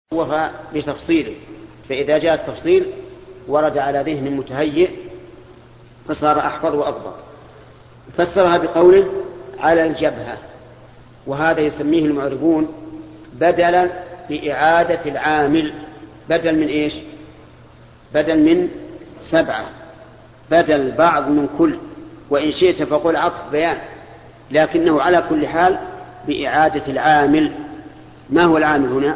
وفى بتفصيله، فإذا جاء التفصيل ورد على ذهن متهيئ فصار أحفظ وأضبط. فسرها بقوله على الجبهة، وهذا يسميه المعربون بدلا بإعادة العامل. بدل من إيش؟ بدل من 7، بدل بعض من كل، وإن شئت فقل عطف بيان، لكنه على كل حال بإعادة العامل. ما هو العامل هنا؟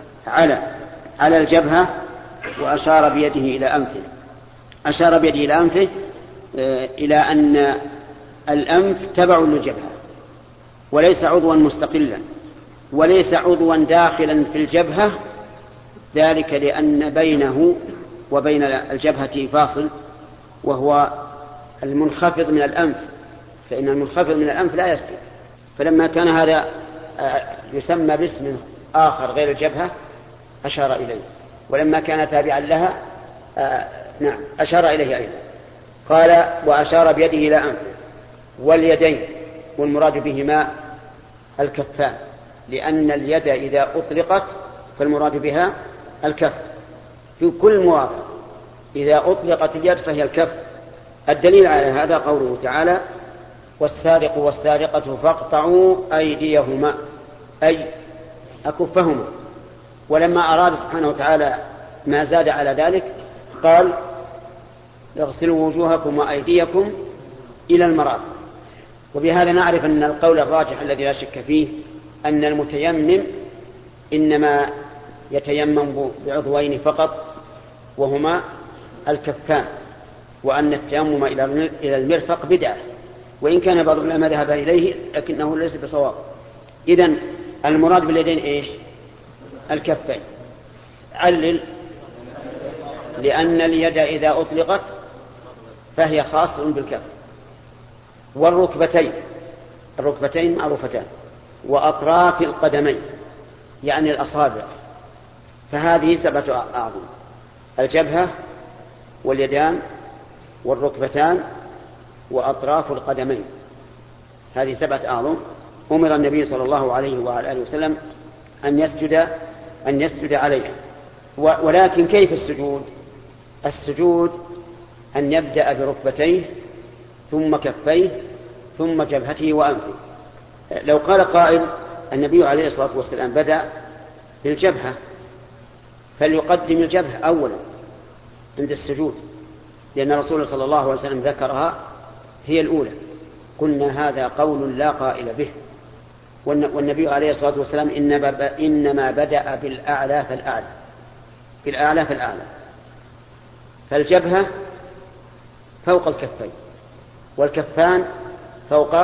على الجبهة، وأشار بيده إلى أنفه. أشار بيده إلى أنفه إلى أن الأنف تبع للجبهة وليس عضوا مستقلا، وليس عضوا داخلا في الجبهة، ذلك لأن بينه وبين الجبهة فاصل وهو المنخفض من الأنف، فإن المنخفض من الأنف لا يسكت. فلما كان هذا يسمى باسم آخر غير الجبهة أشار إليه، ولما كان تابعا لها أشار إليه أيضا. قال وأشار بيده إلى أنفه واليدين، والمراد بهما الكفان، لأن اليد إذا أطلقت فالمراد بها الكف في كل مواضع. إذا أطلقت اليد فهي الكف. الدليل على هذا قوله تعالى والسارق والسارقة فاقطعوا أيديهما، أي أكفهما. ولما أراد سبحانه وتعالى ما زاد على ذلك قال اغسلوا وجوهكم وأيديكم إلى المرافق. وبهذا نعرف أن القول الراجح الذي لا شك فيه أن المتيمم إنما يتيمم بعضوين فقط وهما الكفان، وأن التيمم إلى المرفق بدعة، وإن كان بعض العلماء ذهب إليه لكنه ليس بصواب. إذن المراد باليدين إيش؟ الكفين. علل لأن اليد إذا أطلقت فهي خاصة بالكف. والركبتين معروفتان، وأطراف القدمين يعني الأصابع، فهذه 7 أعظم: الجبهة واليدان والركبتان وأطراف القدمين، هذه 7 أعظم. أمر النبي صلى الله عليه وآله وسلم أن يسجد عليها. ولكن كيف السجود؟ السجود أن يبدأ بركبتيه ثم كفيه ثم جبهته وأنفه. لو قال قائل النبي عليه الصلاة والسلام بدأ بالجبهة، فليقدم الجبهة أولا عند السجود، لأن الرسول صلى الله عليه وسلم ذكرها هي الأولى. قلنا هذا قول لا قائل به، والنبي عليه الصلاة والسلام إنما بدأ بالأعلى فالأعلى. فالجبهة فوق الكفين، والكفان فوق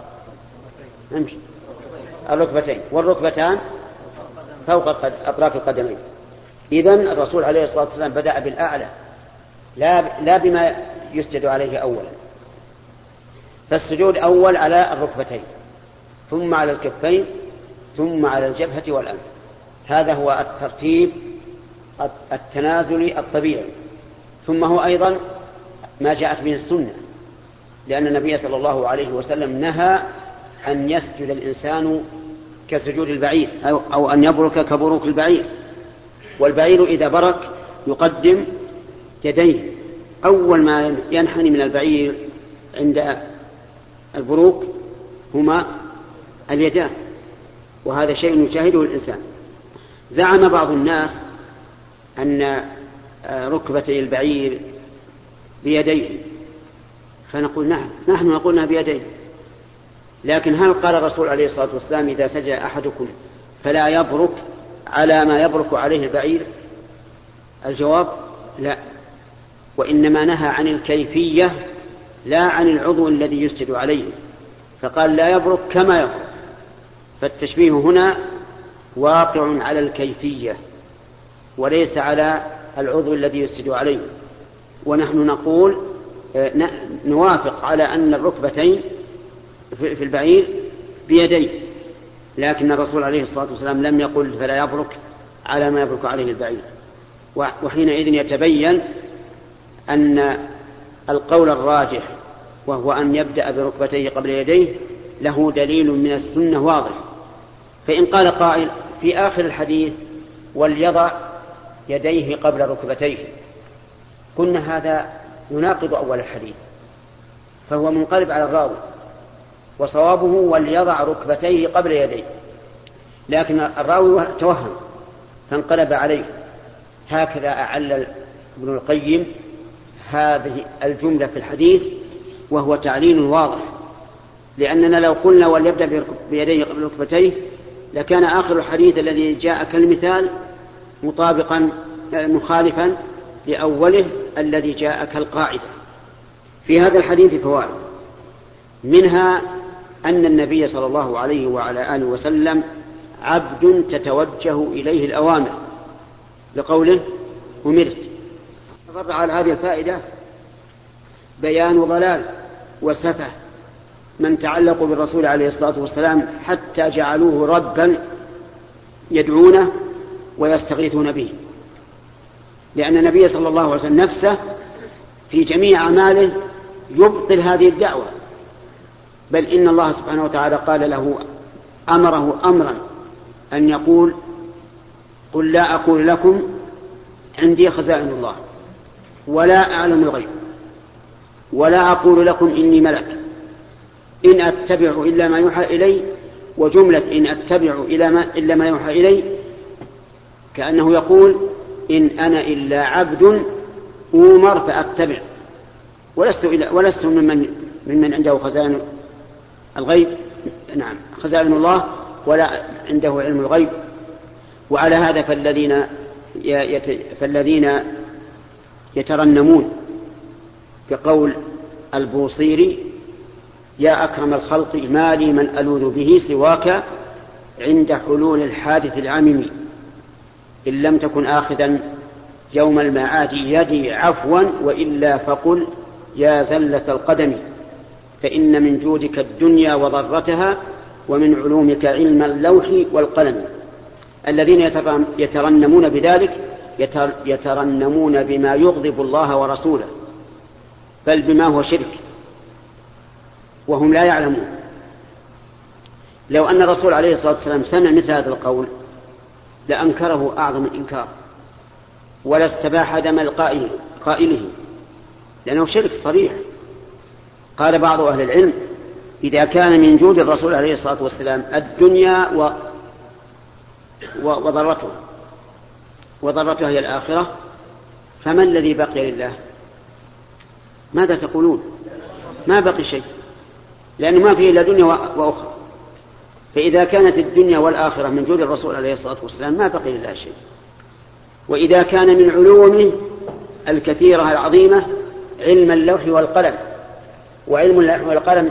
الركبتين، والركبتان فوق أطراف القدمين. إذن الرسول عليه الصلاة والسلام بدأ بالأعلى لا بما يسجد عليه أولا. فالسجود أول على الركبتين، ثم على الكفين، ثم على الجبهة والأنف. هذا هو الترتيب التنازلي الطبيعي. ثم هو أيضا ما جاءت به السنة، لأن النبي صلى الله عليه وسلم نهى أن يسجد الإنسان كسجود البعير، أو أن يبرك كبروك البعير. والبعير إذا برك يقدم يديه. أول ما ينحني من البعير عند البروك هما اليدان، وهذا شيء يشاهده الإنسان. زعم بعض الناس أن ركبتي البعير بيديه، فنقول نعم، نحن نقولنا بيديه، لكن هل قال الرسول عليه الصلاة والسلام إذا سجد أحدكم فلا يبرك على ما يبرك عليه البعير؟ الجواب لا، وإنما نهى عن الكيفية لا عن العضو الذي يسجد عليه، فقال لا يبرك كما يبرك. فالتشبيه هنا واقع على الكيفية وليس على العضو الذي يسجد عليه. ونحن نقول نوافق على أن الركبتين في البعير بيديه، لكن الرسول عليه الصلاة والسلام لم يقل فلا يبرك على ما يبرك عليه البعير. وحينئذ يتبين أن القول الراجح وهو أن يبدأ بركبتيه قبل يديه له دليل من السنة واضح. فإن قال قائل في آخر الحديث وليضع يديه قبل ركبتيه. قلنا هذا يناقض أول الحديث، فهو منقلب على الراوي، وصوابه وليضع ركبتيه قبل يديه، لكن الراوي توهم فانقلب عليه. هكذا أعل ابن القيم هذه الجملة في الحديث، وهو تعليل واضح، لأننا لو قلنا وليبدأ بيديه قبل ركبتيه لكان آخر الحديث الذي جاء كالمثال مطابقا مخالفا لأوله الذي جاء كالقاعدة. في هذا الحديث فوائد، منها أن النبي صلى الله عليه وعلى آله وسلم عبد تتوجه إليه الأوامر، لقوله أمرت. فرع على هذه الفائدة بيان ضلال وسفه من تعلقوا بالرسول عليه الصلاة والسلام حتى جعلوه ربا يدعونه ويستغيثون به، لأن النبي صلى الله عليه وسلم نفسه في جميع أعماله يبطل هذه الدعوة، بل إن الله سبحانه وتعالى قال له أمره أمرا أن يقول قل لا أقول لكم عندي خزائن الله ولا أعلم الغيب ولا أقول لكم إني ملك إن أتبع إلا ما يوحى إلي، وجملة إن أتبع إلا ما يوحى إلي كأنه يقول إن أنا إلا عبد أمر فأتبع، ولست ممن عنده خزائن الغيب، نعم خزائن الله ولا عنده علم الغيب. وعلى هذا فالذين يترنمون كقول البوصيري يا أكرم الخلق ما لي من ألوذ به سواك عند حلول الحادث العامم إن لم تكن آخذا يوم المعاد يدي عفوا وإلا فقل يا زلة القدم فإن من جودك الدنيا وضرتها ومن علومك علم اللوح والقلم. الذين يترنمون بذلك يترنمون بما يغضب الله ورسوله، بل بما هو شرك وهم لا يعلمون. لو أن الرسول عليه الصلاة والسلام سمع مثل هذا القول لأنكره أعظم الإنكار ولا استباح دم قائله، لأنه شرك صريح. قال بعض أهل العلم إذا كان من جود الرسول عليه الصلاة والسلام الدنيا وضرتها هي الآخرة، فما الذي بقي لله؟ ماذا تقولون؟ ما بقي شيء، لأنه ما فيه إلا دنيا وأخرى. فإذا كانت الدنيا والآخرة من جود الرسول عليه الصلاة والسلام ما بقي لله شيء. وإذا كان من علومه الكثيرة العظيمة علم اللوح والقلم، وعلم اللوح والقلم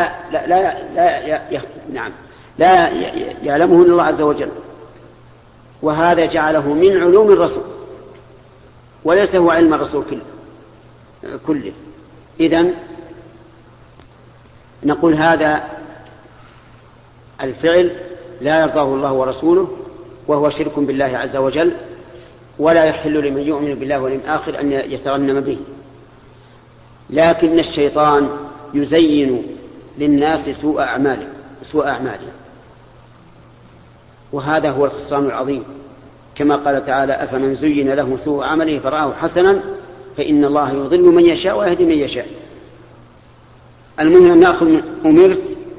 لا يعلمه إلا الله عز وجل، وهذا جعله من علوم الرسول وليس هو علم الرسول كله. إذن نقول هذا الفعل لا يرضاه الله ورسوله وهو شرك بالله عز وجل، ولا يحل لمن يؤمن بالله واليوم الآخر أن يترنم به. لكن الشيطان يزين للناس سوء أعمالهم، وهذا هو الخسران العظيم، كما قال تعالى أفمن زين له سوء عمله فرآه حسنا فإن الله يضل من يشاء ويهدي من يشاء. المهم أن نأخذ من أمرت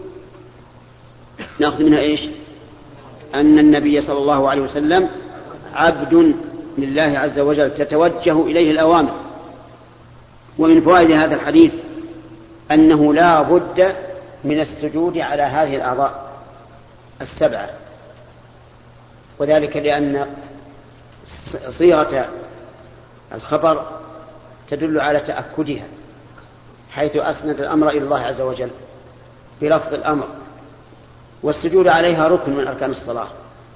نأخذ منها إيش؟ أن النبي صلى الله عليه وسلم عبد لله عز وجل تتوجه إليه الأوامر. ومن فوائد هذا الحديث أنه لا بد من السجود على هذه الأعضاء السبعة، وذلك لأن صيغة الخبر تدل على تأكدها، حيث أسند الأمر إلى الله عز وجل بلفظ الأمر، والسجود عليها ركن من أركان الصلاة.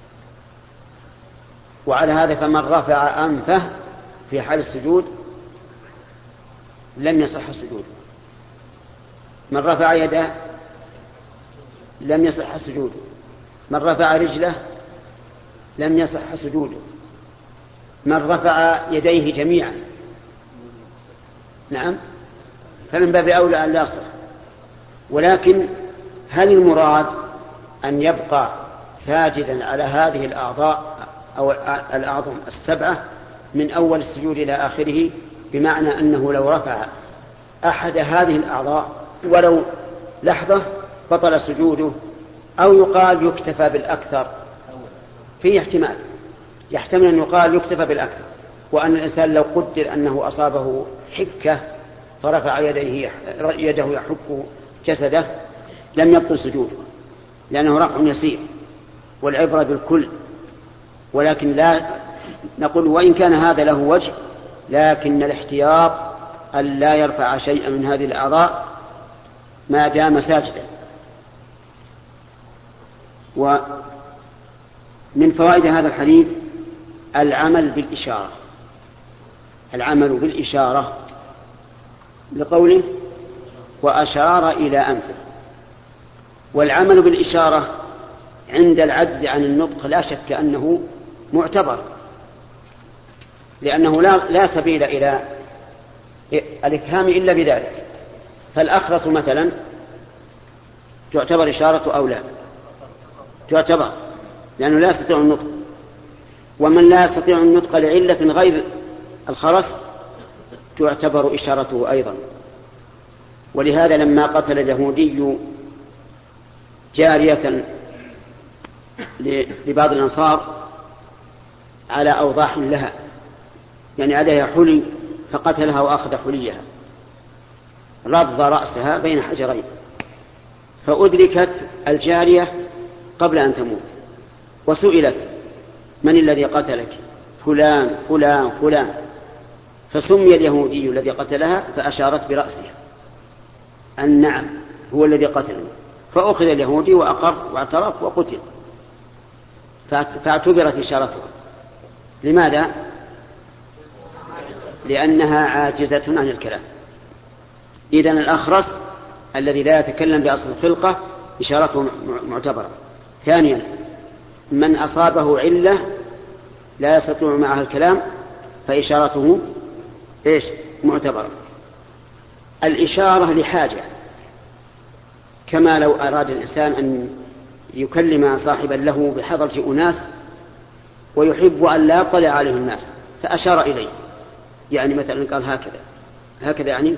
وعلى هذا فمن رفع أنفه في حال السجود لم يصح سجوده، من رفع يده لم يصح سجوده، من رفع رجله لم يصح سجوده، من رفع يديه جميعا نعم فمن باب أولى أن لا يصح. ولكن هل المراد أن يبقى ساجدا على هذه الأعضاء أو الأعظم السبعة من أول السجود إلى آخره، بمعنى أنه لو رفع أحد هذه الأعضاء ولو لحظة بطل سجوده، أو يقال يكتفى بالأكثر. فيه احتمال، يحتمل أن يقال يكتفى بالأكثر، وأن الإنسان لو قدر أنه أصابه حكة فرفع يده يحك جسده لم يبطل سجوده، لأنه رفع يسير والعبرة بالكل. ولكن لا نقول وإن كان هذا له وجه، لكن الاحتياط أن لا يرفع شيئا من هذه الأعضاء ما دام ساجدا. ومن فوائد هذا الحديث العمل بالإشارة، العمل بالإشارة لقوله وأشار إلى أنفه. والعمل بالإشارة عند العجز عن النطق لا شك أنه معتبر، لأنه لا سبيل إلى الإفهام إلا بذلك. فالأخرس مثلا تعتبر إشارة أو لا؟ تعتبر، لأنه لا يستطيع النطق. ومن لا يستطيع النطق لعلة غير الخرس تعتبر إشارته أيضا. ولهذا لما قتل اليهودي جارية لبعض الأنصار على أوضاح لها، يعني عليها حلي، فقتلها وأخذ حليها، رض رأسها بين حجرين، فأدركت الجارية قبل أن تموت، وسئلت من الذي قتلك؟ فلان فلان فلان، فسمي اليهودي الذي قتلها، فأشارت برأسها أن نعم هو الذي قتلني، فأخذ اليهودي وأقر واعترف وقتل، فاعتبرت إشارتها. لماذا؟ لأنها عاجزة عن الكلام. إذن الأخرس الذي لا يتكلم بأصل الخلقة إشارته معتبرة. ثانيا من أصابه علة لا يستطيع معها الكلام فإشارته معتبرة. الإشارة لحاجة، كما لو أراد الإنسان أن يكلم صاحبا له بحضرة أناس ويحب أن لا يطلع عليه الناس فأشار إليه، يعني مثلا قال هكذا يعني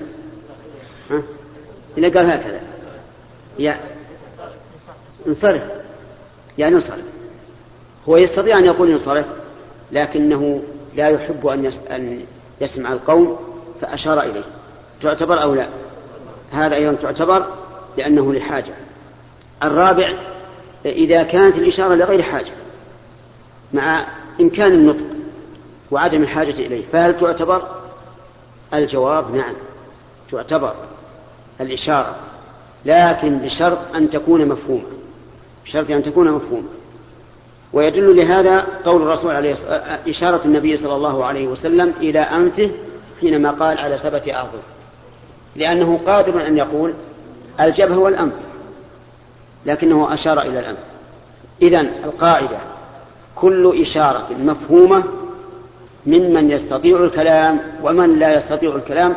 إذا قال هكذا يعني انصرف، يعني انصرف. هو يستطيع أن يقول انصرف، لكنه لا يحب أن يسمع القوم فأشار إليه. تعتبر أو لا؟ هذا أيضا تعتبر لأنه لحاجة. الرابع إذا كانت الإشارة لغير حاجة مع إمكان النطق وعدم الحاجة إليه، فهل تعتبر؟ الجواب نعم تعتبر الإشارة، لكن بشرط أن تكون مفهومة، بشرط أن تكون مفهومة. ويدل لهذا قول الرسول عليه إشارة النبي صلى الله عليه وسلم إلى أنفه حينما قال على 7 أعضاء، لأنه قادر أن يقول الجبهة والأنف، لكنه أشار إلى الأنف. إذن القاعدة كل إشارة مفهومة ممن يستطيع الكلام، ومن لا يستطيع الكلام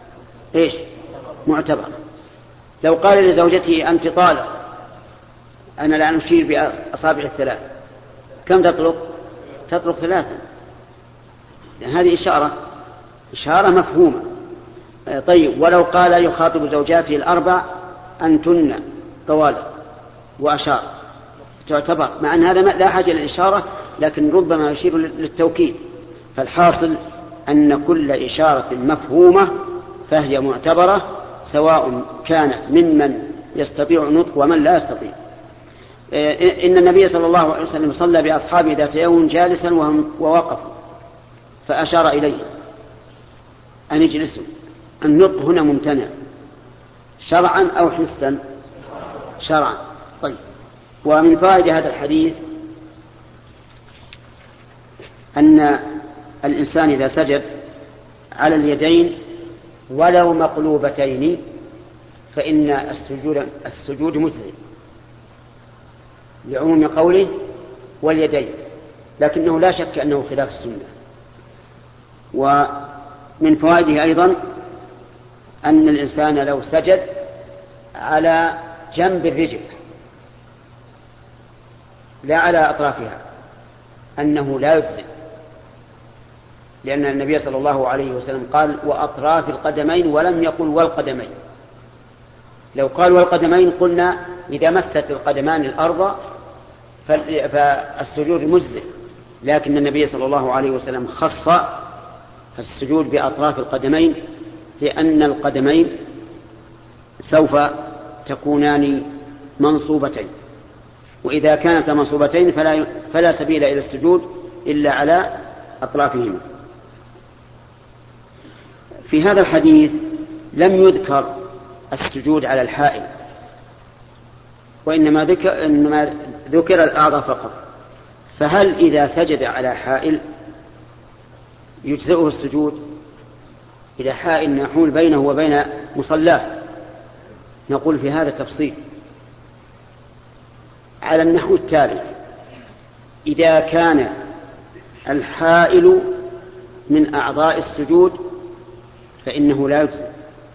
معتبر. لو قال لزوجته أنت طالق، أنا لا أشير بأصابع الثلاث، كم تطلق؟ تطلق 3. هذه إشارة مفهومة. طيب ولو قال يخاطب زوجاته 4 أنتن طوالق وأشار، تعتبر، مع أن هذا لا حاجة للإشارة، لكن ربما يشير للتوكيد. فالحاصل أن كل إشارة مفهومة فهي معتبرة، سواء كانت ممن يستطيع النطق ومن لا يستطيع. إن النبي صلى الله عليه وسلم صلى بأصحابه ذات يوم جالسا ووقفوا فأشار إليه أن يجلسوا. النطق هنا ممتنع شرعا أو حسا؟ شرعا. طيب، ومن فوائد هذا الحديث أن الإنسان إذا سجد على اليدين ولو مقلوبتين فإن السجود مجزئ، لعموم قوله واليدين، لكنه لا شك أنه خلاف السنة. ومن فوائده أيضا أن الإنسان لو سجد على جنب الرجل لا على أطرافها، أنه لا يجزئ، لأن النبي صلى الله عليه وسلم قال وأطراف القدمين ولم يقل والقدمين. لو قال والقدمين قلنا إذا مست القدمان الأرض فالسجود مجزئ، لكن النبي صلى الله عليه وسلم خص السجود بأطراف القدمين لأن القدمين سوف تكونان منصوبتين، وإذا كانت منصوبتين فلا سبيل إلى السجود إلا على أطرافهما. في هذا الحديث لم يذكر السجود على الحائل، وإنما ذكر الأعضاء فقط. فهل إذا سجد على حائل يجزئه السجود؟ إلى حائل يحول بينه وبين مصلاه، نقول في هذا تفصيل على النحو التالي: إذا كان الحائل من أعضاء السجود فإنه لا يجزئ.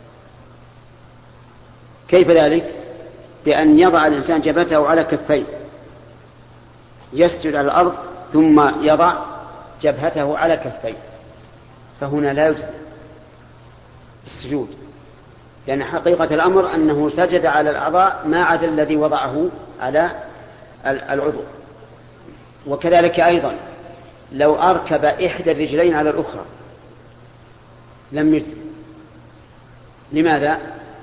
كيف ذلك؟ بأن يضع الإنسان جبهته على كفيه، يسجد على الأرض ثم يضع جبهته على كفيه، فهنا لا يجزئ السجود، لأن حقيقة الأمر أنه سجد على الأعضاء ما عدا الذي وضعه على العضو. وكذلك أيضا لو أركب إحدى الرجلين على الأخرى لم يجزئ. لماذا؟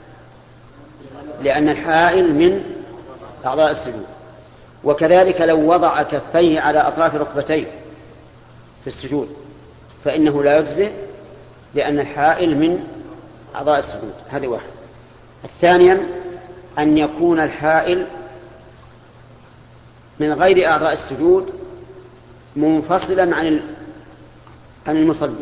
لأن الحائل من أعضاء السجود. وكذلك لو وضع كفيه على أطراف ركبتيه في السجود فإنه لا يجزئ، لأن الحائل من أعضاء السجود. هذه واحد. الثانيا أن يكون الحائل من غير أعضاء السجود منفصلا عن المصلي،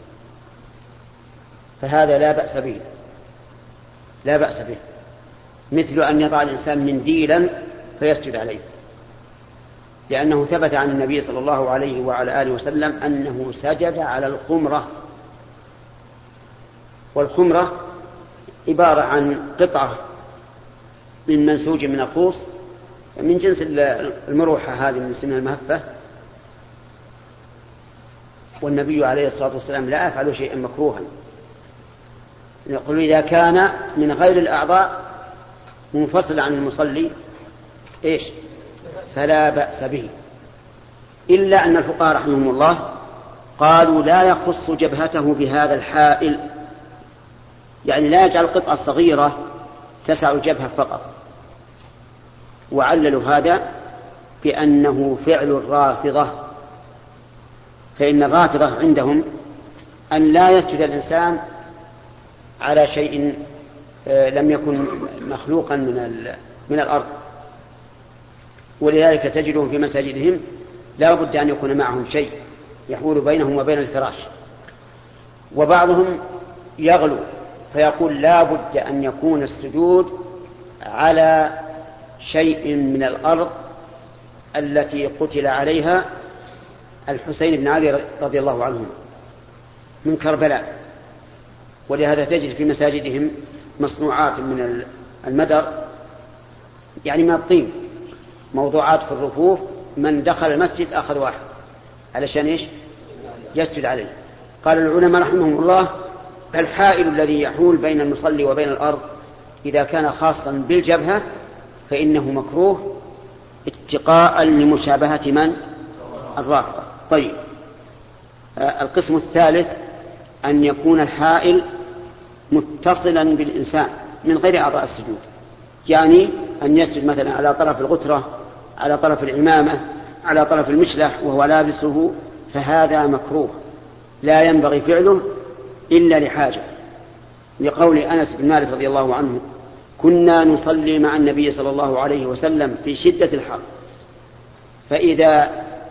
فهذا لا بأس به، لا بأس به، مثل أن يضع الإنسان منديلا فيسجد عليه، لأنه ثبت عن النبي صلى الله عليه وعلى آله وسلم أنه سجد على الخمرة. والخمرة عبارة عن قطعة من منسوج من الخوص من جنس المروحة هذه من اسمها المهفة، والنبي عليه الصلاة والسلام لا يفعل شيئا مكروها. يقول إذا كان من غير الأعضاء منفصل عن المصلي فلا بأس به، إلا أن الفقهاء رحمهم الله قالوا لا يخص جبهته بهذا الحائل، يعني لا يجعل قطعة صغيرة تسع الجبهة فقط، وعللوا هذا بأنه فعل الرافضة، فإن الرافضة عندهم أن لا يسجد الإنسان على شيء لم يكن مخلوقا من الأرض، ولذلك تجدهم في مساجدهم لا بد أن يكون معهم شيء يحول بينهم وبين الفراش. وبعضهم يغلو فيقول لا بد أن يكون السجود على شيء من الأرض التي قتل عليها الحسين بن علي رضي الله عنه من كربلاء. ولهذا تجد في مساجدهم مصنوعات من المدر، يعني من الطين، موضوعات في الرفوف، من دخل المسجد أخذ واحد علشان يسجد عليه. قال العلماء رحمهم الله الحائل الذي يحول بين المصلي وبين الأرض إذا كان خاصا بالجبهة فإنه مكروه اتقاء لمشابهة من؟ الرافضة. طيب، القسم الثالث أن يكون الحائل متصلا بالإنسان من غير أعضاء السجود، يعني أن يسجد مثلا على طرف الغترة، على طرف العمامة، على طرف المشلح وهو لابسه، فهذا مكروه لا ينبغي فعله إلا لحاجة، لقول أنس بن مالك رضي الله عنه كنا نصلي مع النبي صلى الله عليه وسلم في شدة الحر، فإذا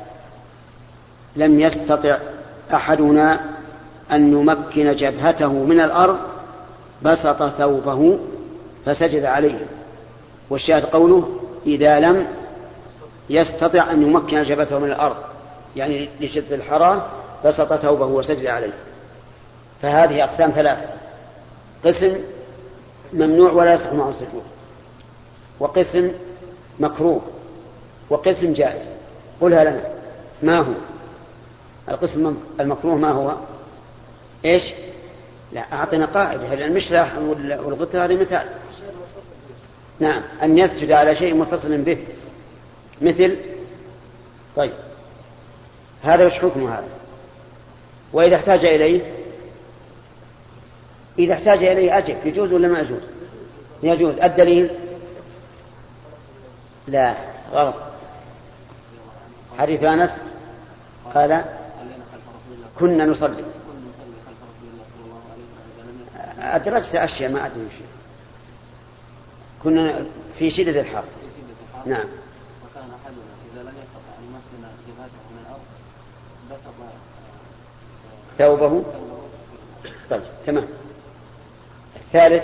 لم يستطع أحدنا أن نمكن جبهته من الأرض بسط ثوبه فسجد عليه. والشاهد قوله إذا لم يستطع أن يمكن جبهته من الأرض، يعني لشدة الحرارة بسط ثوبه وسجد عليه. فهذه أقسام ثلاثة: قسم ممنوع ولا يصح معه السجود، وقسم مكروه، وقسم جائز. قلها لنا. ما هو القسم المكروه؟ ما هو؟ إيش؟ لا، أعطنا قاعدة. هل المشلح والغتر هذه مثال. نعم، أن يسجد على شيء متصل به مثل. طيب هذا وش حكمه هذا؟ وإذا احتاج إليه؟ إذا احتاج إليه أجب. يجوز ولا ما يجوز؟ يجوز. الدليل؟ لا، غلط. حديث أنس قال كنا نصلي. أدرجت أشياء ما أدري شيء. كنا في شدة الحر. نعم. وكان أحدنا إذا لم يستطع أن يمكن جبهته من الأرض بسط ثوبه. طيب تمام. الثالث.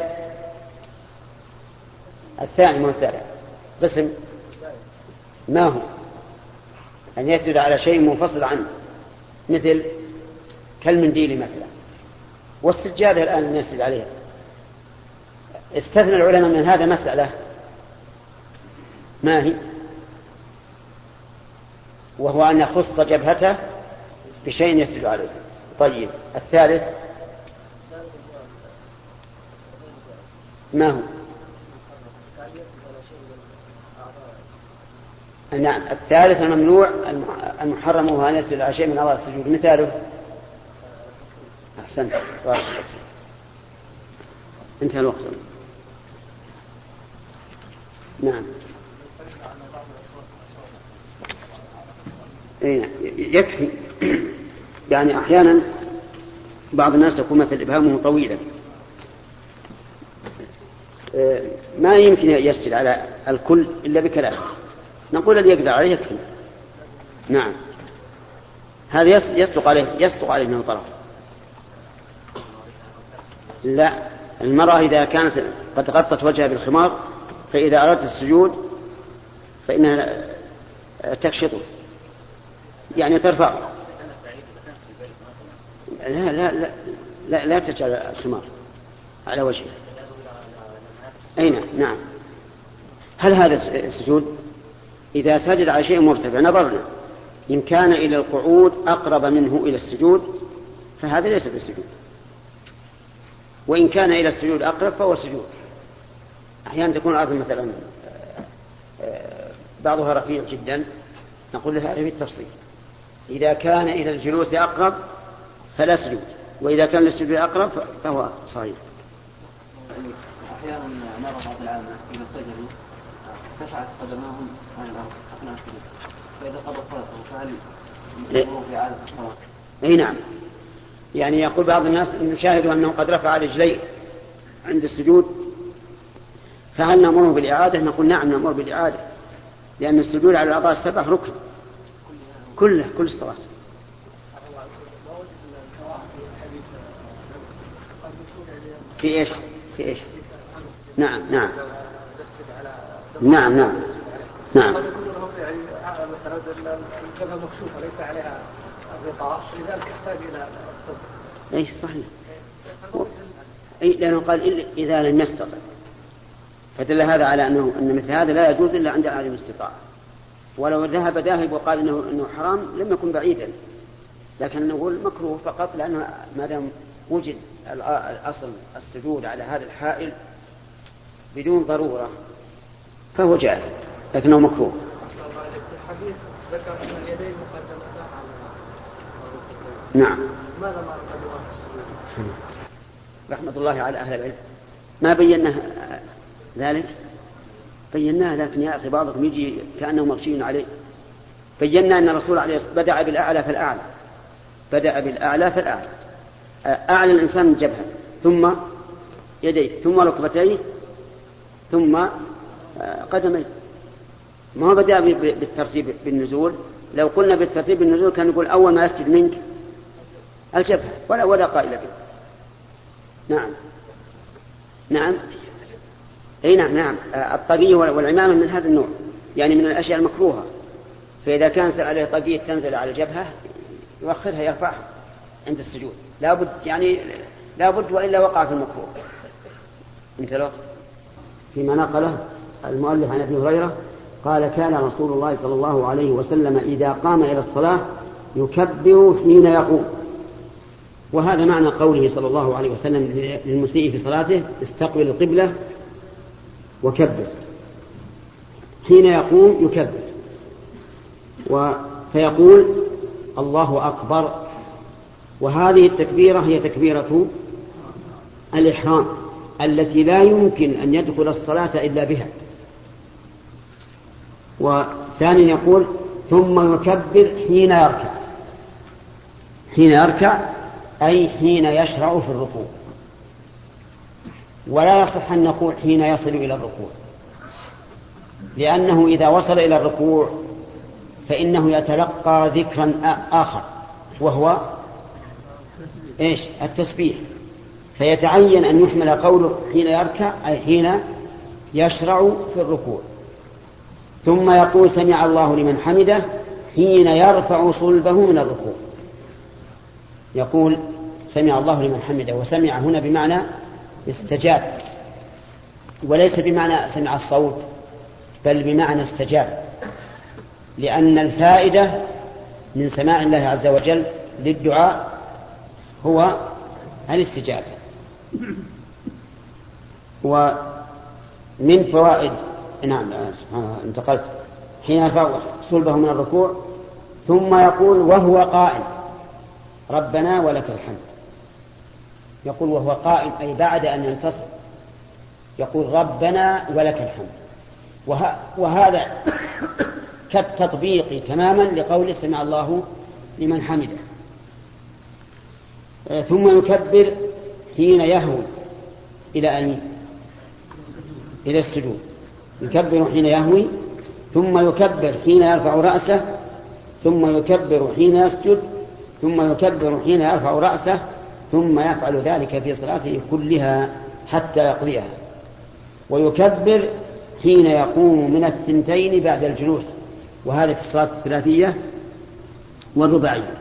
الثاني ما هو الثالث. قسم ما هو؟ أن يسجد على شيء منفصل عنه مثل كالمنديل مثلا، والسجادة الآن يسجد عليها. استثنى العلماء من هذا مسألة، ما هي؟ وهو أن يخص جبهته بشيء يسجد عليه. طيب الثالث ما هو؟ نعم، الثالث الممنوع المحرم هو أن يسجد على شيء من أعضاء السجود. مثاله؟ أحسنت. انتهى الوقت. نعم. يكفي. يعني أحيانا بعض الناس يكون مثل إبهامه طويلا، ما يمكن يسجد على الكل إلا بكلام، نقول الذي يقدر عليه يكفي. نعم، هذا يصدق عليه من طرف. لا، المرأة إذا كانت قد غطت وجهها بالخمار فإذا أردت السجود فإنها تكشطه، يعني ترفعه. لا لا لا لا, لا تجعل الخمار على وجهه. أين؟ نعم. هل هذا السجود؟ إذا سجد على شيء مرتفع نظرنا، إن كان إلى القعود أقرب منه إلى السجود فهذا ليس بالسجود، وإن كان إلى السجود أقرب فهو سجود. أحيانا تكون الأرض مثلا بعضها رفيع جدا، نقول له هذا في التفصيل. إذا كان إلى الجلوس أقرب فلا سجود، وإذا كان للسجود أقرب فهو صحيح. أحيانا نرى بعض العامة إذا سجدوا ارتفعت قدماهم عن الأرض أثناء السجود، فإذا قضى صلاته فهل يمكنه في إعادة الصلاة؟ أي نعم. يعني يقول بعض الناس نشاهد أنه قد رفع رجليه عند السجود، فهل نأمره بالإعادة؟ نقول نعم نأمره بالإعادة، لأن السجود على الأعضاء السبع ركن كل الصلاة. في إيش؟ في إيش؟ نعم نعم نعم نعم نعم. قد يكون لهم يعني مثلا الجبهة مكشوفة ليس عليها الغطاء، لذلك يحتاج إلى الطب. أي صحيح. لأنه قال إذا لم يستطع، فدل هذا على أن مثل هذا لا يجوز إلا عند عدم الاستطاعة. ولو ذهب ذاهب وقال إنه حرام لم يكن بعيدا، لكن نقول مكروه فقط، لأنه ما دام وجد الأصل السجود على هذا الحائل بدون ضرورة فهو جائز، لكنه مكروه. الحديث ذكر أن اليدين مقدمتان على نعم. ماذا معنى السجود؟ رحمة الله على أهل العلم ما بينا ذلك، بيناه، لكن يا أخي بعضكم يجي كأنه مغشي عليه. بينا أن الرسول عليه الصلاة والسلام بدأ بالأعلى فالأعلى، بدأ بالأعلى فالأعلى. أعلى الإنسان من جبهته، ثم يديه، ثم ركبتيه، ثم قدميه. ما هو بدأ بالترتيب بالنزول. لو قلنا بالترتيب بالنزول كان نقول أول ما يسجد منك الجبهة ولا قائل به. نعم نعم. أي نعم نعم. الطاقية والعمامة من هذا النوع، يعني من الأشياء المكروهة. فإذا كان عليه طاقية تنزل على الجبهة يؤخرها يرفعها عند السجود، لابد يعني لابد، وإلا وقع في المكروه. انت لو فيما نقله المؤلف عن أبي هريرة قال كان رسول الله صلى الله عليه وسلم إذا قام إلى الصلاة يكبر حين يقوم. وهذا معنى قوله صلى الله عليه وسلم للمسيء في صلاته استقبل القبلة وكبر. حين يقوم يكبر فيقول الله أكبر. وهذه التكبيرة هي تكبيرة الإحرام التي لا يمكن أن يدخل الصلاة إلا بها. وثانيا يقول ثم يكبر حين يركع. حين يركع أي حين يشرع في الركوع، ولا يصح أن نقول حين يصل إلى الركوع، لأنه إذا وصل إلى الركوع فإنه يتلقى ذكرا آخر وهو التسبيح، فيتعين أن يحمل قوله حين يركع أي حين يشرع في الركوع. ثم يقول سمع الله لمن حمده حين يرفع صلبه من الركوع. يقول سمع الله لمن حمده، وسمع هنا بمعنى استجاب، وليس بمعنى سمع الصوت، بل بمعنى استجاب، لأن الفائدة من سماع الله عز وجل للدعاء هو الاستجابة. ومن فوائد انتقلت حين يرفع صلبه من الركوع. ثم يقول وهو قائم ربنا ولك الحمد. يقول وهو قائم أي بعد أن ينتصر يقول ربنا ولك الحمد. وهذا كالتطبيق تماما لقول سمع الله لمن حمده. ثم يكبر حين يهوي إلى السجود. يكبر حين يهوي، ثم يكبر حين يرفع رأسه، ثم يكبر حين يسجد، ثم يكبر حين يرفع رأسه، ثم يفعل ذلك في صلاته كلها حتى يقضيها. ويكبر حين يقوم من الثنتين بعد الجلوس، وهذا في الصلاة الثلاثية والرباعية.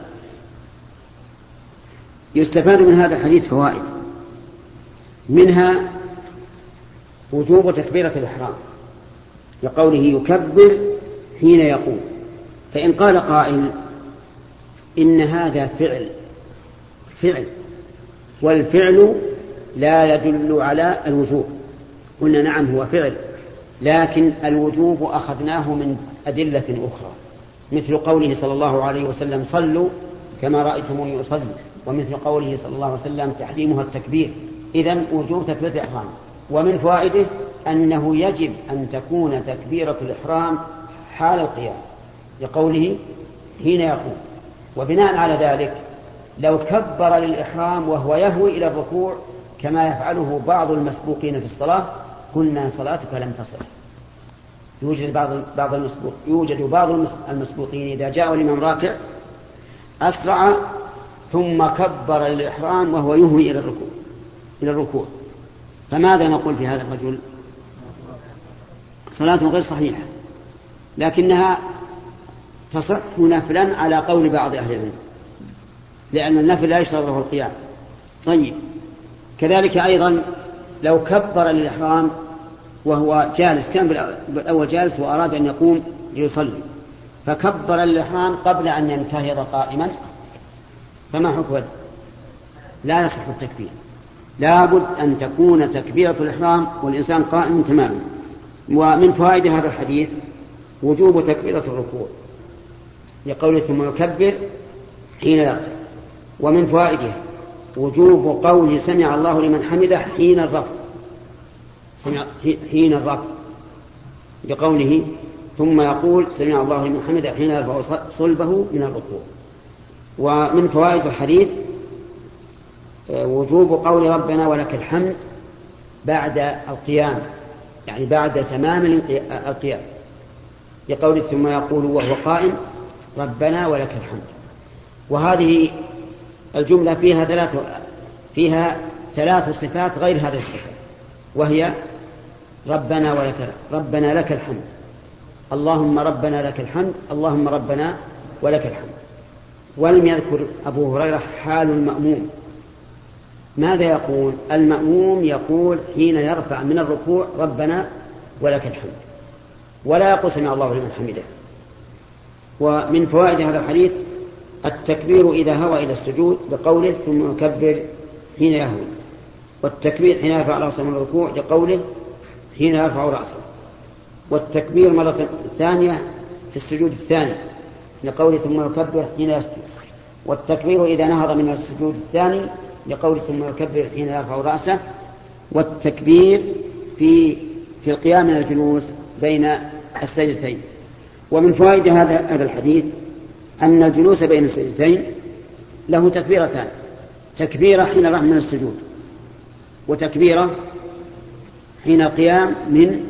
يستفاد من هذا الحديث فوائد، منها وجوب تكبيرة الإحرام لقوله يكبر حين يقوم. فإن قال قائل إن هذا فعل والفعل لا يدل على الوجوب، قلنا نعم هو فعل، لكن الوجوب أخذناه من أدلة أخرى، مثل قوله صلى الله عليه وسلم صلوا كما رأيتموني أصلي، ومثل قوله صلى الله عليه وسلم تحريمها التكبير. إذن وجوب تكبيرة الإحرام. ومن فوائده أنه يجب أن تكون تكبيرة الإحرام حال القيام لقوله حين يقوم. وبناء على ذلك لو كبر للإحرام وهو يهوي إلى الركوع كما يفعله بعض المسبوقين في الصلاة قلنا صلاتك لم تصح. يوجد بعض المسبوقين إذا جاءوا الإمام راكع أسرع ثم كبر للإحرام وهو يهوي إلى الركوع. فماذا نقول في هذا الرجل؟ صلاته غير صحيحة، لكنها تصح نفلا على قول بعض أهل العلم، لأن النفل لا يشترط له القيام. طيب، كذلك أيضا لو كبر للإحرام وهو جالس، كان بالأول جالس وأراد أن يقوم ليصلي فكبر للإحرام قبل أن ينتهض قائما، فما حكمه؟ لا يصح التكبير، لابد أن تكون تكبيرة الإحرام والإنسان قائم تماما. ومن فوائد هذا الحديث وجوب تكبيرة الركوع لقوله ثم يكبر حين يرفع. ومن فوائده وجوب قول سمع الله لمن حمده حين الرفع لقوله ثم يقول سمع الله لمن حمده حين يرفع صلبه من الركوع. ومن فوائد الحديث وجوب قول ربنا ولك الحمد بعد القيام، يعني بعد تمام القيام لقول ثم يقول وهو قائم ربنا ولك الحمد. وهذه الجملة فيها ثلاث صفات غير هذه الصفات، وهي ربنا لك الحمد، اللهم ربنا لك الحمد، اللهم ربنا ولك الحمد. ولم يذكر أبو هريرة حال المأموم. ماذا يقول المأموم؟ يقول حين يرفع من الركوع ربنا ولك الحمد. ولا يقول سمع الله لمن حمده. ومن فوائد هذا الحديث التكبير إذا هوى إلى السجود بقوله ثم يكبر حين يهوي، والتكبير حين يرفع رأسه من الركوع لقوله حين يرفع رأسه، والتكبير مرة ثانية في السجود الثاني لقوله ثم يكبر حين يسجد، والتكبير إذا نهض من السجود الثاني لقوله ثم يكبر حين يرفع رأسه، والتكبير في القيام من الجلوس بين السجدتين. ومن فوائد هذا الحديث أن الجلوس بين السجدتين له تكبيرتان، تكبيرة حين الرفع من السجود، وتكبيرة حين القيام من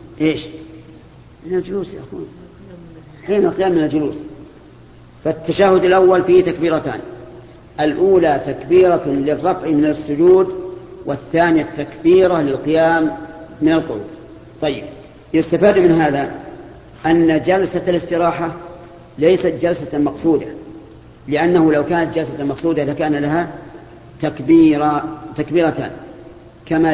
من الجلوس يا أخوان، حين القيام من الجلوس. فالتشهد الأول فيه تكبيرتان، الأولى تكبيرة للرفع من السجود، والثانية تكبيرة للقيام من القعود. طيب، يستفاد من هذا أن جلسة الاستراحة ليست جلسة مقصودة، لأنه لو كانت جلسة مقصودة لكان لها تكبيرتان كما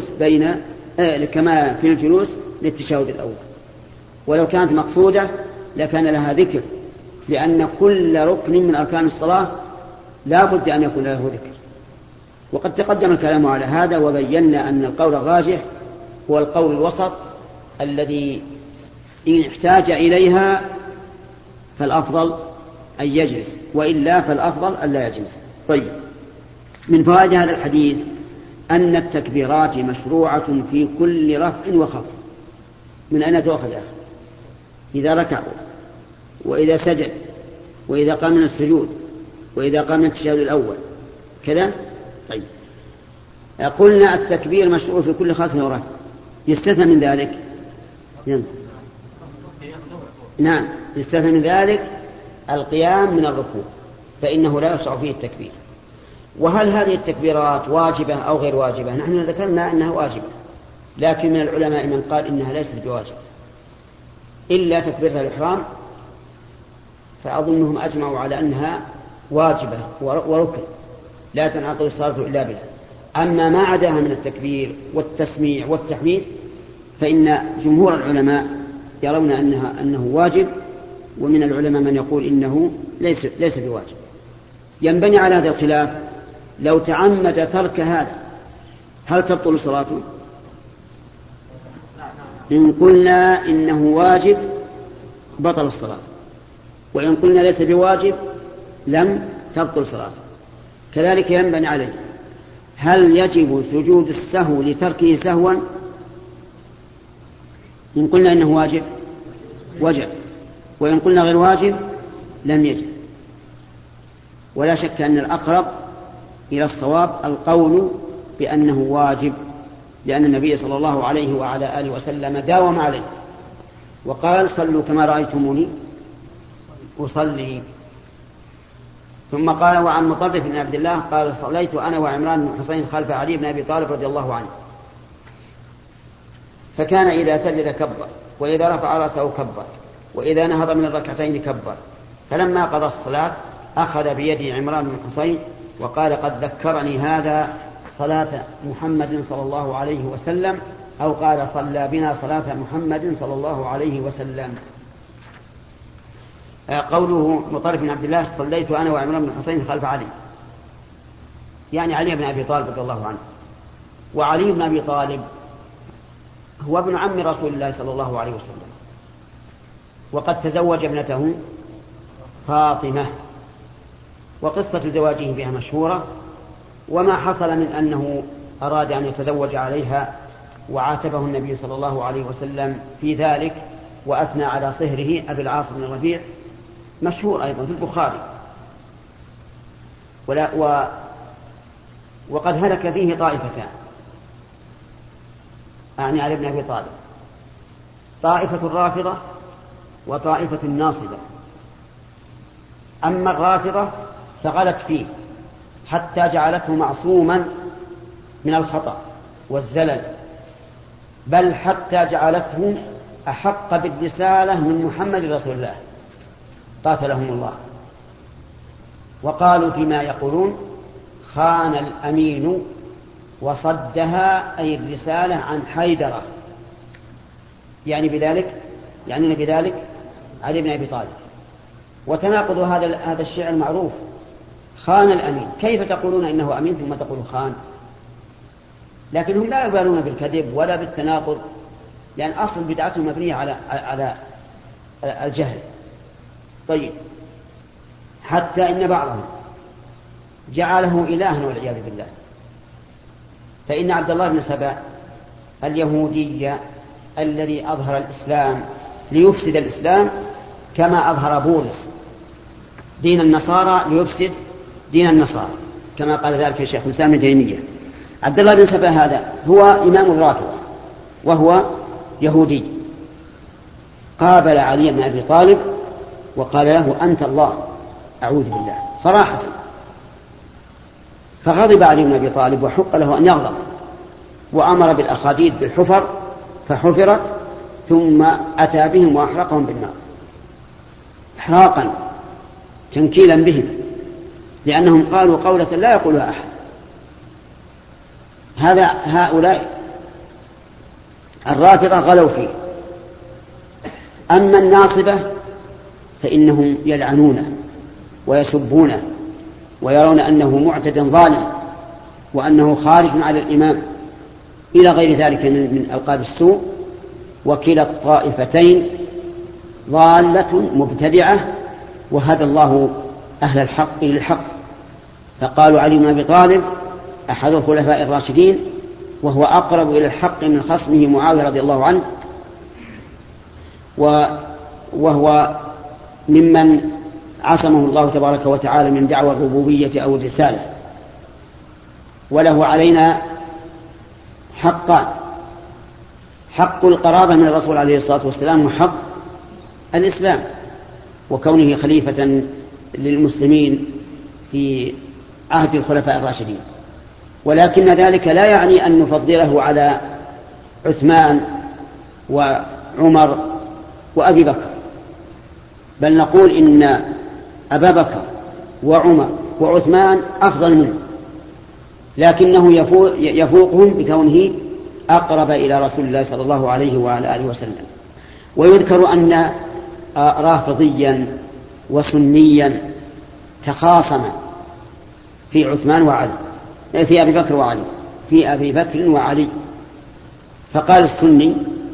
في الجلوس للتشهد الأول. ولو كانت مقصودة لكان لها ذكر، لأن كل ركن من أركان الصلاة لا بد أن يكون له ذكر. وقد تقدم الكلام على هذا، وبينا أن القول الراجح هو القول الوسط الذي إن احتاج إليها فالأفضل أن يجلس، وإلا فالأفضل أن لا يجلس. طيب، من فوائد هذا الحديث أن التكبيرات مشروعة في كل رفع وخفض. من أين تؤخذ؟ إذا ركع، وإذا سجد، وإذا قام من السجود، وإذا قام من التشهد الأول كذا. طيب، قلنا التكبير مشروع في كل خفض ورفع، يستثنى من ذلك نعم يستثنى من ذلك القيام من الركوع، فإنه لا يشرع فيه التكبير. وهل هذه التكبيرات واجبة أو غير واجبة؟ نحن ذكرنا أنها واجبة، لكن من العلماء من قال إنها ليست بواجبة إلا تكبيرة الإحرام، فأظنهم أجمعوا على أنها واجبة وركن لا تنعقد الصلاة إلا بها. أما ما عداها من التكبير والتسميع والتحميد فإن جمهور العلماء يرون أنه واجب، ومن العلماء من يقول إنه ليس بواجب. ينبني على هذا الخلاف لو تعمد ترك هذا هل تبطل صلاته؟ إن قلنا إنه واجب بطل الصلاة، وإن قلنا ليس بواجب لم تبطل صلاته. كذلك ينبني عليه هل يجب سجود السهو لتركه سهوا؟ إن قلنا إنه واجب وجب، وإن قلنا غير واجب لم يجب. ولا شك أن الأقرب إلى الصواب القول بأنه واجب، لأن النبي صلى الله عليه وعلى آله وسلم داوم عليه وقال صلوا كما رأيتموني أصلي. ثم قال وعن مطرف بن عبد الله قال صليت أنا وعمران بن حسين خلف علي بن أبي طالب رضي الله عنه، فكان إذا سجد كبر، وإذا رفع رأسه كبر، وإذا نهض من الركعتين كبر. فلما قضى الصلاة أخذ بيدي عمران بن حسين وقال قد ذكرني هذا صلاة محمد صلى الله عليه وسلم، أو قال صلى بنا صلاة محمد صلى الله عليه وسلم. قوله مطرف بن عبد الله صليت أنا وعمران بن حسين خلف علي، يعني علي بن أبي طالب رضي الله عنه. وعلي بن أبي طالب هو ابن عم رسول الله صلى الله عليه وسلم، وقد تزوج ابنته فاطمة، وقصة زواجه بها مشهورة، وما حصل من أنه أراد أن يتزوج عليها وعاتبه النبي صلى الله عليه وسلم في ذلك وأثنى على صهره أبي العاص بن الربيع مشهور أيضا في البخاري. وقد هلك فيه طائفتان، أعني علي بن أبي طالب، طائفة الرافضة وطائفة الناصبة. أما الرافضة فغلت فيه حتى جعلته معصوما من الخطأ والزلل، بل حتى جعلته أحق بالرسالة من محمد رسول الله قاتلهم الله. وقالوا فيما يقولون خان الأمين وصدها، أي الرسالة عن حيدرة، يعني بذلك يعني بذلك علي بن أبي طالب. وتناقض هذا الشعر معروف: خان الأمين. كيف تقولون إنه أمين ثم تقولوا خان؟ لكنهم لا يبالون بالكذب ولا بالتناقض، لأن أصل بدعتهم مبنية على الجهل. طيب، حتى إن بعضهم جعله إلها والعياذ بالله. فإن عبد الله بن سبأ اليهودي الذي أظهر الإسلام ليفسد الإسلام، كما أظهر بولس دين النصارى ليفسد دين النصارى، كما قال ذلك الشيخ الإسلام ابن تيمية. عبد الله بن سبأ هذا هو إمام الرافضة وهو يهودي، قابل علي بن أبي طالب وقال له: أنت الله، أعوذ بالله، صراحة. فغضب علي بن أبي طالب وحق له أن يغضب، وأمر بالأخاديد بالحفر فحفرت، ثم أتى بهم وأحرقهم بالنار إحراقا تنكيلا بهم، لأنهم قالوا قولة لا يقولها أحد. هؤلاء الرافضة غلوا فيه. أما الناصبة فإنهم يلعنونه ويسبونه ويرون أنه معتد ظالم وأنه خارج على الإمام إلى غير ذلك من ألقاب السوء. وكلا الطائفتين ضالة مبتدعة، وهدى الله أهل الحق للحق. فقالوا علي بن أبي طالب أحد الخلفاء الراشدين، وهو أقرب إلى الحق من خصمه معاوية رضي الله عنه، وهو ممن عصمه الله تبارك وتعالى من دعوى الربوبية أو الرسالة. وله علينا حقان: حق القرابة من الرسول عليه الصلاة والسلام، وحق الإسلام وكونه خليفة للمسلمين في عهد الخلفاء الراشدين. ولكن ذلك لا يعني أن نفضله على عثمان وعمر وأبي بكر، بل نقول إن أبا بكر وعمر وعثمان أفضل منه، لكنه يفوقهم بكونه أقرب إلى رسول الله صلى الله عليه وعلى آله وسلم. ويذكر أن رافضيا وسنيا تخاصما في عثمان وعلي، في أبي بكر وعلي، فقال السني: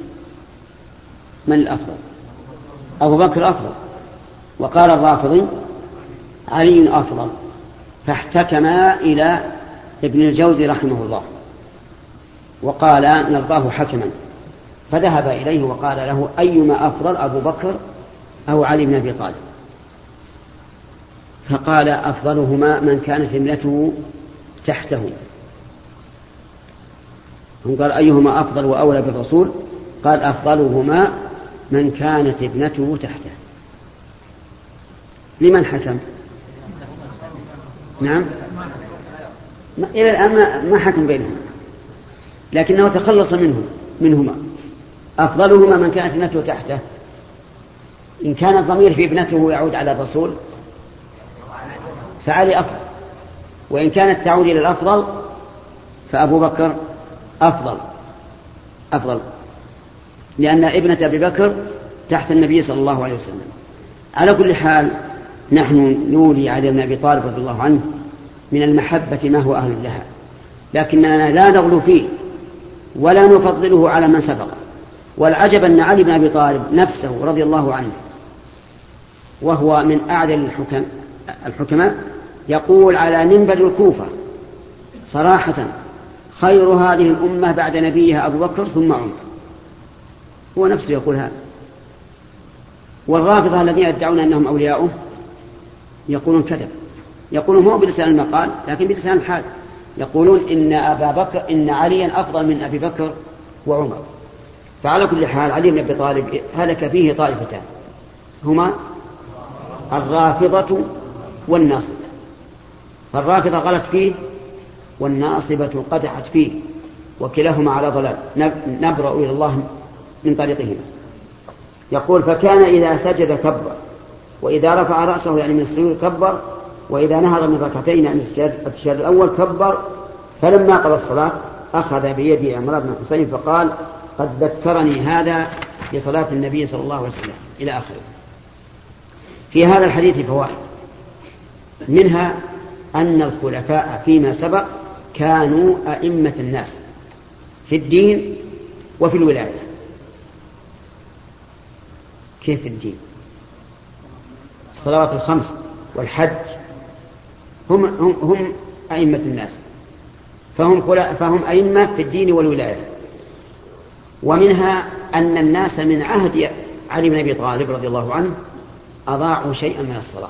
من الأفضل؟ أبو بكر أفضل. وقال الرافضي: علي أفضل. فاحتكما إلى ابن الجوزي رحمه الله وقال: نرضاه حكما. فذهب إليه وقال له: أيما أفضل، أبو بكر أو علي بن أبي طالب؟ فقال: أفضلهما من كانت ابنته تحته. هم قال: أيهما أفضل وأولى بالرسول؟ قال: أفضلهما من كانت ابنته تحته. لمن حكم؟ نعم، إلى الآن ما حكم بينهم، لكنه تخلص منهما. أفضلهما من كانت ابنته تحته. إن كان الضمير في ابنته يعود على الرسول فعلي أفضل، وإن كانت تعود إلى الأفضل فأبو بكر أفضل، لأن ابنة أبي بكر تحت النبي صلى الله عليه وسلم. على كل حال، نحن نولي علي بن أبي طالب رضي الله عنه من المحبة ما هو أهل لها، لكننا لا نغلو فيه ولا نفضله على من سبق. والعجب أن علي بن أبي طالب نفسه رضي الله عنه وهو من أعدل الحكماء يقول على منبر الكوفة صراحة: خير هذه الأمة بعد نبيها أبو بكر ثم عمر. هو نفسه يقول هذا. والرافضة الذين يدعون أنهم أولياؤه يقولون كذب، يقولون مو بلسان المقال لكن بلسان الحال، يقولون إن عليا أفضل من أبي بكر وعمر. فعلى كل حال، علي بن أبي طالب هلك فيه طائفتان، هما الرافضة والناصبة. فالرافضة غلت فيه والناصبة قدحت فيه، وكلاهما على ضلال، نبرأ إلى الله من طريقهما. يقول: فكان إذا سجد كبر، وإذا رفع رأسه يعني من السجود كبر، وإذا نهض من ركعتين من التشهد الأول كبر. فلما قضى الصلاة أخذ بيد عمران بن حسين فقال: قد ذكرني هذا بصلاة النبي صلى الله عليه وسلم إلى آخره. في هذا الحديث فوائد، منها أن الخلفاء فيما سبق كانوا أئمة الناس في الدين وفي الولاية. كيف في الدين؟ الصلوات الخمس والحج هم أئمة الناس، فهم أئمة في الدين والولاية. ومنها أن الناس من عهد علي بن أبي طالب رضي الله عنه أضاعوا شيئا من الصلاة،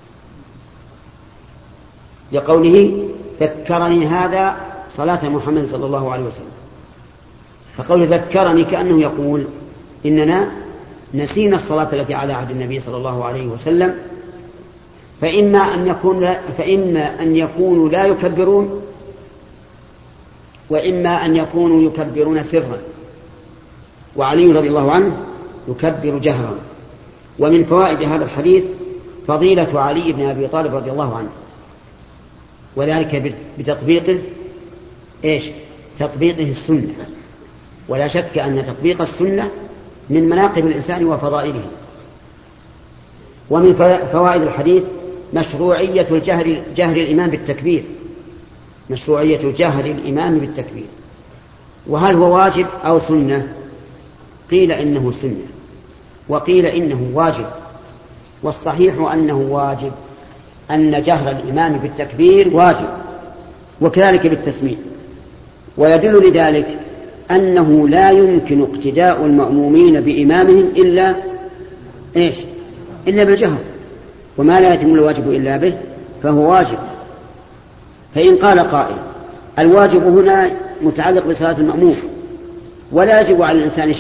لقوله ذكرني هذا صلاة محمد صلى الله عليه وسلم. فقوله ذكرني كأنه يقول إننا نسينا الصلاة التي على عهد النبي صلى الله عليه وسلم، فإما أن يكونوا لا يكبرون، وإما أن يكونوا يكبرون سرا، وعلي رضي الله عنه يكبر جهرا. ومن فوائد هذا الحديث فضيلة علي بن أبي طالب رضي الله عنه، وذلك بتطبيقه تطبيقه السنة. ولا شك أن تطبيق السنة من مناقب الإنسان وفضائله. ومن فوائد الحديث مشروعية جهر الإمام بالتكبير، مشروعية جهر الإمام بالتكبير. وهل هو واجب أو سنة؟ قيل إنه سنة وقيل إنه واجب، والصحيح أنه واجب، أن جهر الإمام بالتكبير واجب، وكذلك بالتسميع. ويدل لذلك أنه لا يمكن اقتداء المأمومين بإمامهم إلا بالجهر، وما لا يتم الواجب إلا به فهو واجب. فإن قال قائل الواجب هنا متعلق بصلاة المأموم، ولا يجب على الإنسان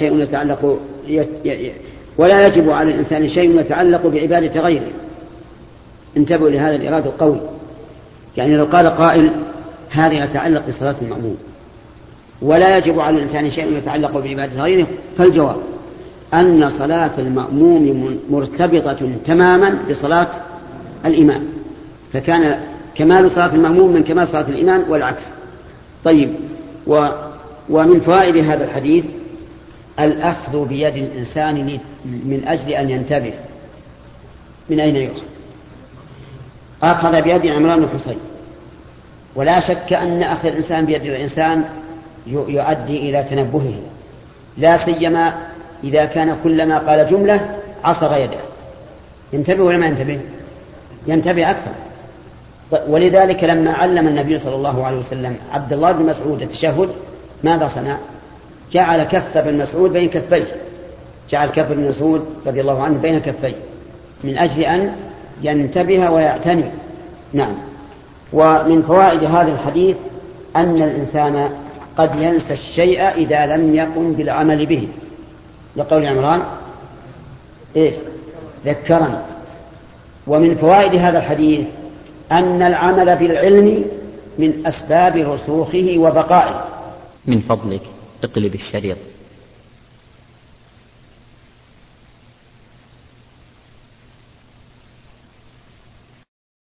شيء يتعلق بعبادة غيره، انتبهوا لهذا الإرادة القوي. يعني لو قال قائل هذا يتعلق بصلاة المأموم ولا يجب على الإنسان شيء يتعلق بعبادة غيره، فالجواب أن صلاة المأموم مرتبطة تماما بصلاة الإمام، فكان كمال صلاة المأموم من كمال صلاة الإمام والعكس. طيب، ومن فوائد هذا الحديث الأخذ بيد الإنسان من أجل أن ينتبه. من أين يؤخذ؟ أخذ بيد عمران بن حصين، ولا شك أن أخذ الإنسان بيد الإنسان يؤدي إلى تنبهه، لا سيما إذا كان كلما قال جملة عصر يده. ينتبه ولا ما ينتبه؟ ينتبه أكثر. ولذلك لما علم النبي صلى الله عليه وسلم عبد الله بن مسعود التشهد ماذا صنع؟ جعل كف ابن مسعود بين كفيه، جعل كف ابن مسعود رضي الله عنه بين كفيه من أجل أن ينتبه ويعتني. نعم. ومن فوائد هذا الحديث أن الإنسان قد ينسى الشيء إذا لم يقم بالعمل به، لقول عمران ذكرني. ومن فوائد هذا الحديث أن العمل بالعلم من أسباب رسوخه وبقائه. من فضلك اقلب الشريط.